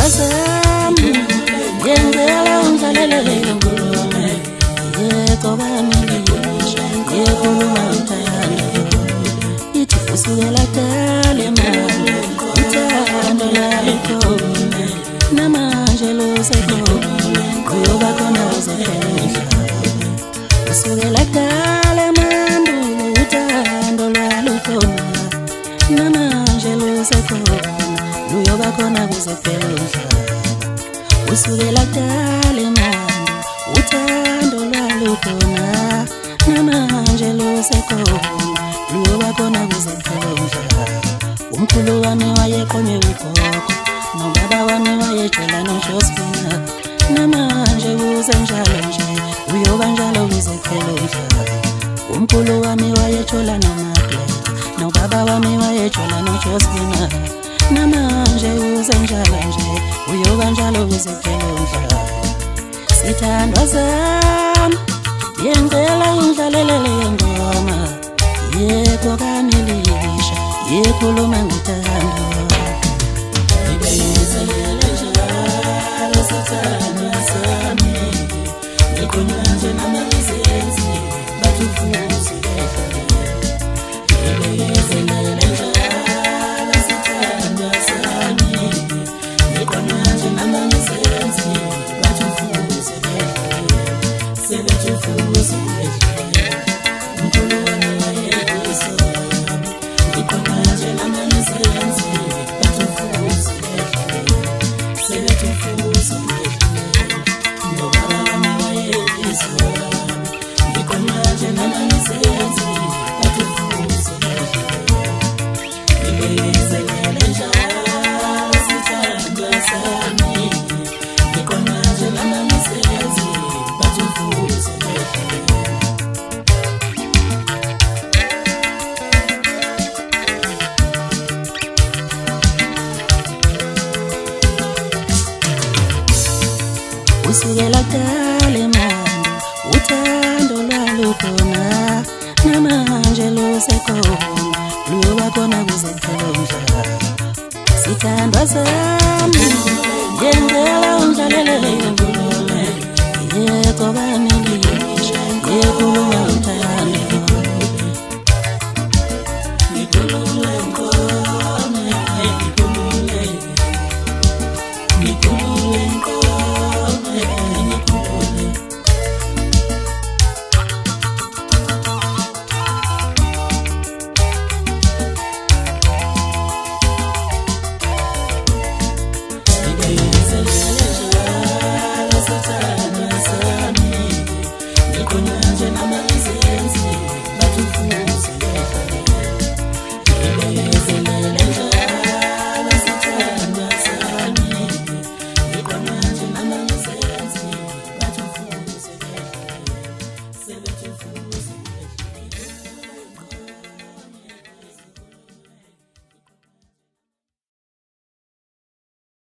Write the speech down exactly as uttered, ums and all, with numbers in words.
Sithandwa sami ngenzela ungidlalele ngolume yeko bamilisha ngekhuluma uthando ithi kusukela kale manje uthando lalukhona namanje lusekhona kuyoba khona uzephela kusukela kale manje uthando lalukhona namanje lusekhona luyoba khona kuzephela kusukela kale manje uthando lalukhona namanje lusekhona luyoba khona kuzephela umkhulu wami wayeqonye ugogo nobaba wami wayetshela noJosephina namanje kusenjalo nje uyoba njalo kuzephela umkhulu wami wayetshela noMaple nobaba wami wayetshela noJosephina namanje kusenjalo nje uyoba njalo kuzephela sithandwa sami ngenzela ungidlalele ngoma yeko kamilisha yekhuluma ngothando ngibezelele njalo sithandwa sami ngikhonanje namazenzi bathufuze ngibezelele njalo sithandwa sami ngikhonanje namazenzi bathufuze sebethufuze umkhulu wami wayekuzwa ngikhonanje namazenzi bathufuze sebethufuze nobaba wami wayekuzwa ngikhonanje namazenzi bathufuze ngibezelele njalo sithandwa sami ngikhonanje namazenzi bathufuze kusukela kale manje uthando lwalukhona namanje lusekhona luyoba khona kuzephela sithandwa sami ngenzela ungidlalele ngolume yeko bamilisha ngekhuluma uthando